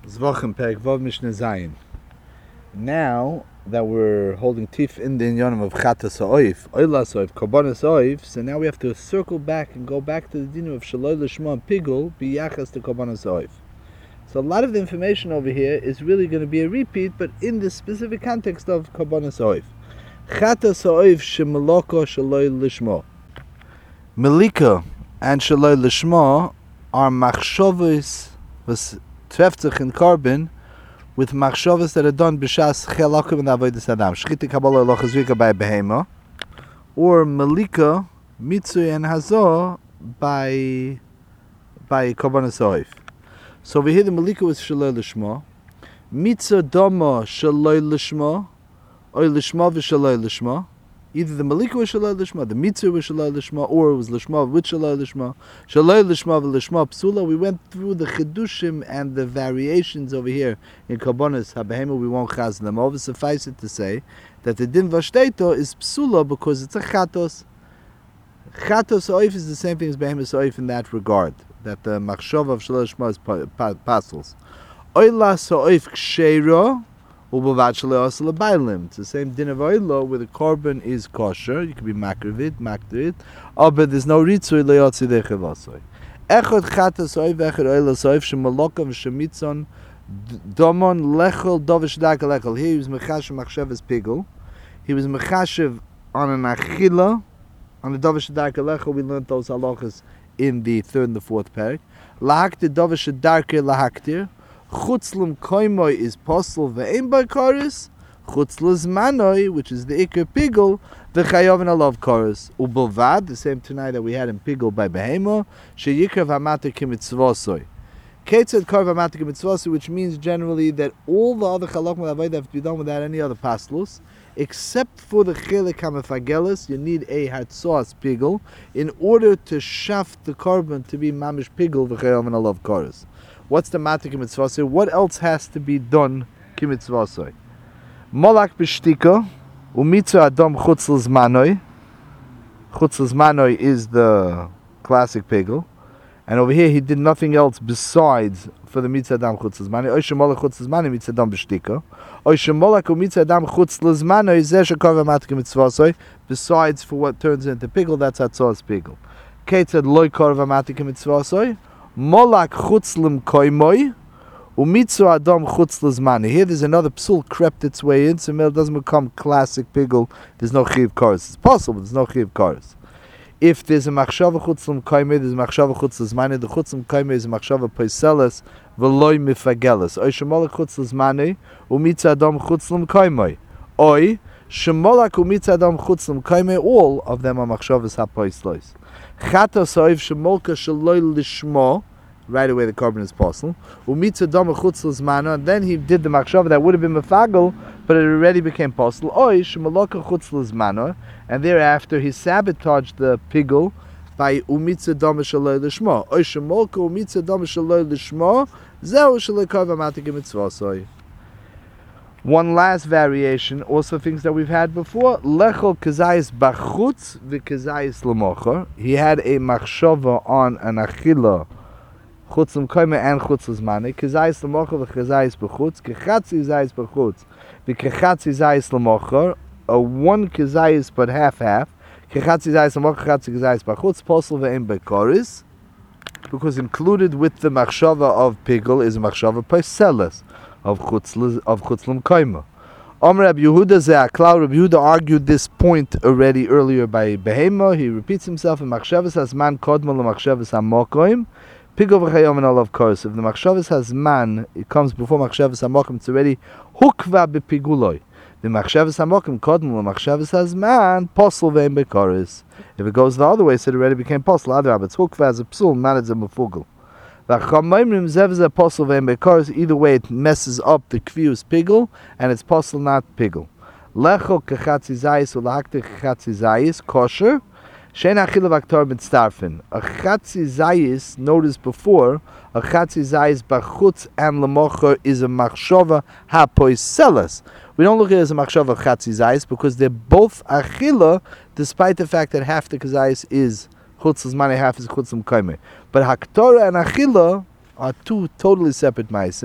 Zvachim Perek Vav Mishnah Zayin. Now that we're holding Tif in the Inyanim of Chatas Ha'oif, Oilas Ha'oif, Korbanos Ha'oif, so now we have to circle back and go back to the din of Shaloi L'Shma and Pigul, B'yachas to Korbanos Ha'oif. So a lot of the information over here is really going to be a repeat, but in the specific context of Korbanos Ha'oif. Chatas Ha'oif Shemaloko Shaloi L'Shma. Melika and Shaloi L'Shma are machshavos was treftzich in carbon with machshavos that are done b'shas chelakim and avodas adam. Shchita kabbalah lochazrika by behema, or Melika, Mitzui and Hazor by Korbanos Ha'oif. So over here the Melika was Shaloi L'Shma, Mitzah Dama Shaloi L'Shma, or L'Shma v'Shaloi L'Shma. Either the Melika was Shaloi L'Shma, the Mitzvah was Shaloi L'Shma, or it was L'Shma with Shaloi L'Shma. Shaloi L'Shma v'L'Shma Psula. We went through the Chidushim and the variations over here in Korbanos HaBehema. We won't chaz them over. Suffice it to say that the Din Vashteito is Psula because it's a Chatos. Chatos Ha'oif is the same thing as Behemoth Ha'oif in that regard, that the Machshava of Shaloi L'Shma is pastels. Oilas Ha'oif Ksheira. It's the same din of oilo where the korban is kosher. You can be makrid, but there's no ritzui leyotzi dechevasoi. Echad chatas oiv, echad oilas oiv, shemalokav shemitzon domon lechol dovish daka lechol. Here he was mechashev machshavas pigul. He was mechashev on an achila, on the dovish daka lechol. We learned those halachas in the third and the fourth parak. Lahaktir dovish darke lahaktir. Chutzlum koimoi is posel ve'em by chorus. Chutzlus manoi, which is the ikar pigul, v'chayovin alav chorus. Ubelvad, the same tonight that we had in pigul by behemo, sheyikar v'amater kimitzvosoi. Ketzad kar v'amater kimitzvosoi, which means generally that all the other chalach malavayda have to be done without any other pastlus, except for the chelik hamafagelis. You need a hatzos pigul in order to shaft the korban to be mamish pigul v'chayovin alav chorus. What's the matter kimitzvasoi? What else has to be done kimitzvasoi? Molak b'shtika umitzu adam chutzl zmanoi. Chutzl zmanoi is the classic pigul, and over here he did nothing else besides for the mitzvah adam chutzl zmanoi. Oishem molak chutzl zmanoi mitzvah adam b'shtika. Oishem molak umitzu adam chutzl zmanoi zeh shekar v'matter kimitzvasoi. Besides for what turns into pigul, that's hatzos pigul. Ketzad loy kar v'matter kimitzvasoi. Molak chutzlim koimoi, umitzu adam chutzl zmani. Here there's another psul crept its way in, so it doesn't become classic pigul. There's no chiv kares. It's possible, but there's no chiv kares. If there's a machshava chutzlim koimoi, there's a machshava chutzl zmani. The chutzlim koimoi is a machshava poiseles v'loy mifageles. Oy shemolak chutzl zmani, umitzu adam chutzlim koimoi. Oy shemolak umitzu adam chutzlim koimoi. All of them are machshavas hapoiseles. Chatas ha'oif shemolka shaloi lishmo. Right away the korban is possible. Umitza dama chutzl zmana. And then he did the machshava that would have been mefagel, but it already became possible. Oy shemaloka chutzl zmana. And thereafter he sabotaged the pigul by umitza dama shaloi lishmo. Oy shemolka umitza dama shaloi lishmo. Zeu shaloi korban matik mitzvosoi. One last variation, also things that we've had before. Lechol kazayis bachutz v'kazayis l'mocher. He had a machshava on an achila, chutzim koime and chutzim zmane. Kazayis l'mocher v'kazayis bachutz. Kechatzi zayis bachutz v'kechatzi zayis l'mocher. A one kazayis but half-half. Kechatzi zayis l'mocher, kechatzi kazayis bachutz. Posel ve'em bekoris. Because included with the machshava of pigul is a machshava poiseles of chutzlim koima. Rabbi Yehuda ze'aklal. Rabbi Yehuda argued this point already earlier by behema. He repeats himself in machshavas hazman kodma lemachshavas hamokoim. Pigul v'chayom and olav kors. If the machshavas hazman, it comes before machshavas hamokoim, it's already hukva bepiguloi. The machshavas hamokoim kodma lemachshavas hazman posel ve'em bekoris. If it goes the other way, so it already became posel. Other it's hukva as a psul, not as a mefugel. Either way, it messes up the kvius pigul, and it's possible not pigul. Lecho kechatzi zayis ulahaktir kechatzi zayis kosher. Shein achila v'aktor mitztarfin. A chatzi zayis, noticed before, a chatzi zayis bachutz and lemocher is a machshava hapoiseles. We don't look at it as a machshava of chatzi zayis because they're both achila, despite the fact that half the kazayis is chutz zmani, half is chutz kaime. But haktora and achila are two totally separate ma'asim.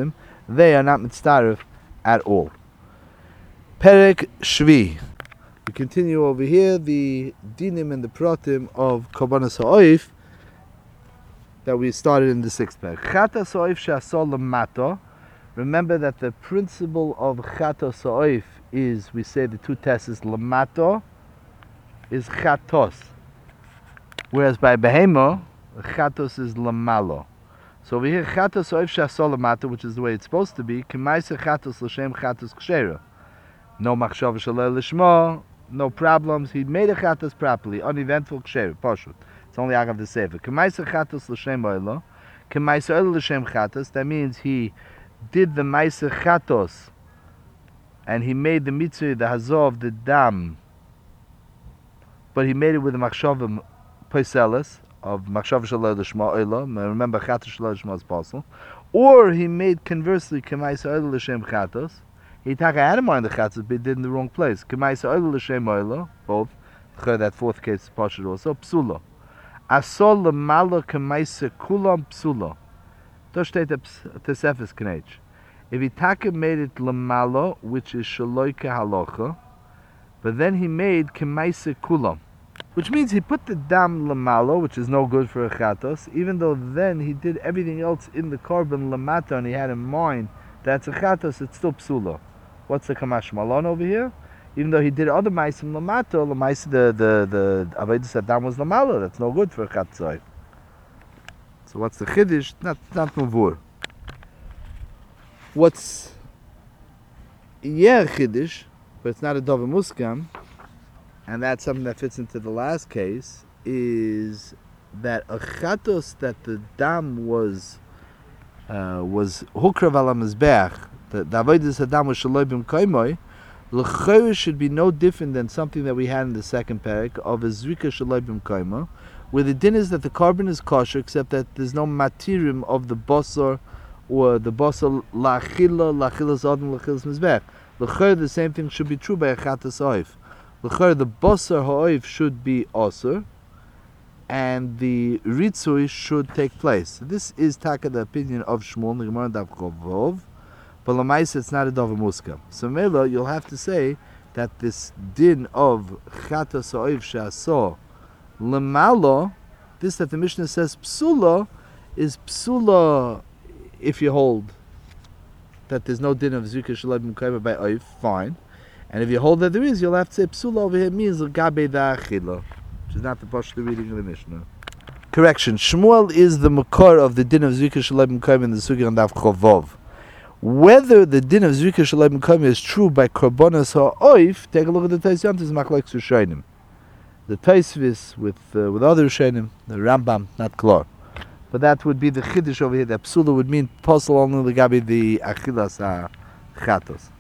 they are not mitzaref at all. Perek Shvi. We continue over here the dinim and the pratim of Korbanos Ha'oif that we started in the 6th perek. Chatas Ha'oif she'asol lamato. Remember that the principle of Chatos Ha'oif is, we say the two tests lamato is chatos, whereas by behemo chatos is lamalo. So over here chatos Ha'oif she'asol lamato, which is the way it's supposed to be, k'maisa chatos l'shem chatos k'shera. No machshava shalei lishmo, no problems. He made a chatos properly, uneventful k'shera, pashut. It's only agav the sefer. K'maisa chatos l'shem oilo, k'maisa oilo l'shem chatos. That means he did the maisa chatos, and he made the mitzvah, the hazov, the dam, but he made it with the machshava poiselis of machshava shalei lishmo oilo. Remember chatos shalei lishmo is possible. Or he made conversely k'maisa oilo l'shem chatos. He had in mind the chatzos, but he did in the wrong place. K'maisa oilo l'shem oilo, both. That fourth case is pashut also. Psulo. Asol l'malo k'maisa kulam psulo. Da steht der Tesefes Knetch. If he made it l'malo, which is shaloi halacha, but then he made k'maisa kulam, which means he put the dam l'malo, which is no good for a chatos, even though then he did everything else in the korban lamata, and he had in mind that's a chatos, it's still psulo. What's the kamash malon over here? Even though he did other maisim lamato, the avodas adam was lamalo. That's no good for a chatzoi. So what's the chiddush? Not mavur. What's chiddush, but it's not a dover muskam, and that's something that fits into the last case, is that a chatos that the dam was hukrav ala mizbeach. The avodas adam was shaloi b'mkoimoi. L'chayr should be no different than something that we had in the 2nd perek of a zrika shaloi b'mkoimoi, where the din is that the korban is kosher, except that there's no matirim of the bosor, or the bosor lachilas adam lachilas mizbeach. L'chayr, the same thing should be true by a chatas ha'oif. L'chayr, the bosor ha'oif should be osur, and the ritzui should take place. This is taka the opinion of Shmuel, the Gemara Daf Chovov, but l'maisa it's not a dover muska. So Mela, you'll have to say that this din of chatos ha'oif she'aso l'malo, this that the Mishnah says psula, is psula if you hold that there's no din of zrika shaloi b'mkoimoi by oif, fine. And if you hold that there is, you'll have to say psula over here means l'gabe da'achila, which is not the pashut reading of the Mishnah. Correction, Shmuel is the makor of the din of zrika shaloi b'mkoimoi in the Sugya on Daf Chovov. Whether the din of zrika shaloi b'mkoimoi is true by korbanos ha'oif, take a look at the Tais Yontif Machlokes Rishonim. The Taisvis with other Rishonim, the Rambam, not klar. But that would be the chiddush over here. That psula would mean posel only l'gabi the achilas ha'chatos.